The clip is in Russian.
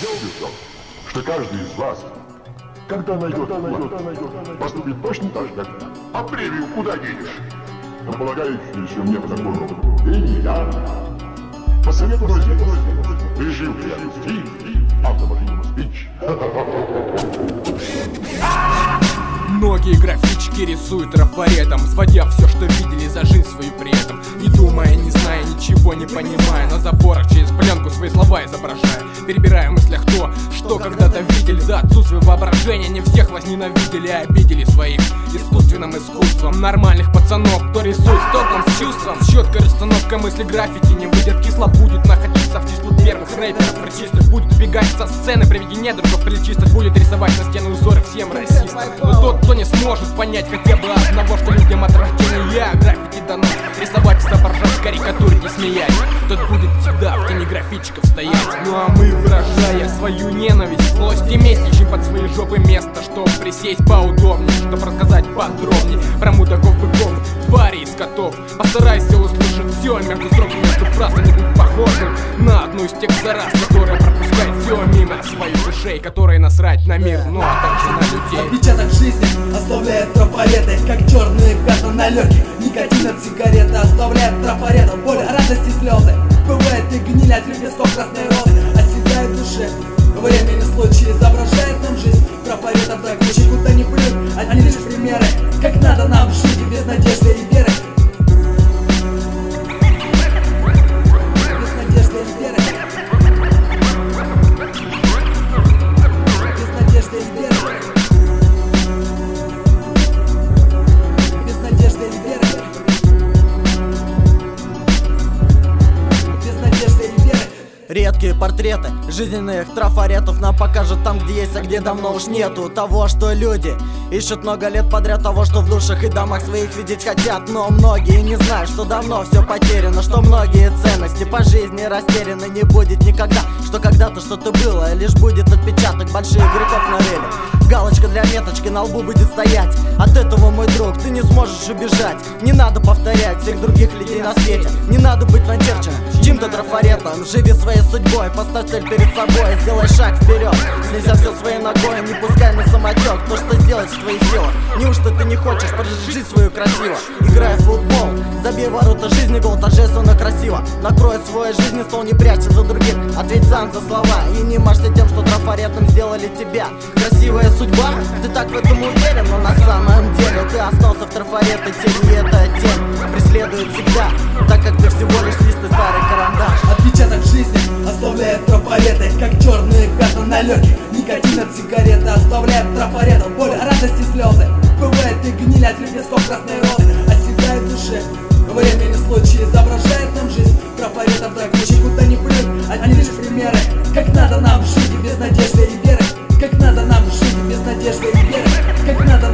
Я убежден, что каждый из вас, когда найдет вклад, поступит точно так же, как я. А премию куда денешь? Но полагающиеся мне по закону и я посоветую друзей, режим реальности и автомобильный спич. Многие графички рисуют трафаретом, сводя все, что видели, за жизнь свою при этом. Не думая, не зная, ничего не понимая, на заборах через пленку свои слова изображая, перебирая в мыслях то, что когда-то видели. За отсутствие воображения не всех возненавидели, а обидели своих искусственным искусством. Нормальных пацанов, кто рисует с толком, с чувством, с четкой расстановкой мысли. Граффити не выйдет, кисло будет находиться в число первых рэперов. Причистых будет убегать со сцены при виде недругов, причистых будет рисовать на стены узоры всем расистам. Но тот, кто не сможет понять хотя бы одного, что людям от рождения граффити дано рисовать, изображать, карикатурить и смеять, тот будет всегда в тени графичиков стоять. Ну а мы, выражая свою ненависть, злость и месть, ищем под свои жопы место, чтоб присесть поудобнее, чтоб рассказать подробнее про мудаков, быков, тварей и скотов. Постарайся услышать все между строк, между фраз, не будь похожим на одну из тех зараз, которая пропускает все мимо своих ушей, которые насрать на мир, ну а также на людей. Отпечаток жизни оставляет трафареты, как черные пятна на легких. Никотин от сигареты оставляет трафаретом боль, радость и слезы. Бывает и гниль от лепестков красной розы оседает в душе. Время или случай изображает нам жизнь. Трафаретов так никуда не плюнь, они лишь примеры, как надо нам жить и без надежды и веры. Без надежды и веры. Без надежды и веры. Редкие портреты жизненных трафаретов нам покажут там, где есть, а где давно уж нету. Того, что люди ищут много лет подряд, того, что в душах и домах своих видеть хотят. Но многие не знают, что давно все потеряно, что многие ценности по жизни растеряны. Не будет никогда, что когда-то что-то было, лишь будет отпечаток больших грехов на реле. Галочка для меточки на лбу будет стоять. От этого, мой друг, ты не сможешь убежать. Не надо повторять всех других людей на свете. Не надо быть начерченным чьим-то трафаретом. Живи своей судьбой, поставь цель перед собой, сделай шаг вперед, снеся все своей ногой, не пускай на самотек то, что сделать в твоих силах. Неужто ты не хочешь прожить жизнь свою красиво? Играй в футбол, забей ворота жизни, гол торжественно красиво. Накрой свой жизни стол, не прячься за других, ответь сам за слова и не мажься тем, что трафаретом сделали тебя. Красивая судьба, ты так в этом уверен, но на самом деле ты остался в трафаретной тени, и эта тень преследует всегда, так как ты всего лишь лист и старый карандаш. Отпечаток жизни оставляет трафареты, как черные пятна на легких. Никотин от сигареты оставляет трафаретом боль, радость и слезы. Бывает и гниль от лепестков красной розы оседает в душе. Время или случай изображает нам жизнь. Трафаретов так никуда не плюнь, они лишь примеры, как надо нам жить и без надежды и веры. Как надо нам жить и без надежды и веры. Как надо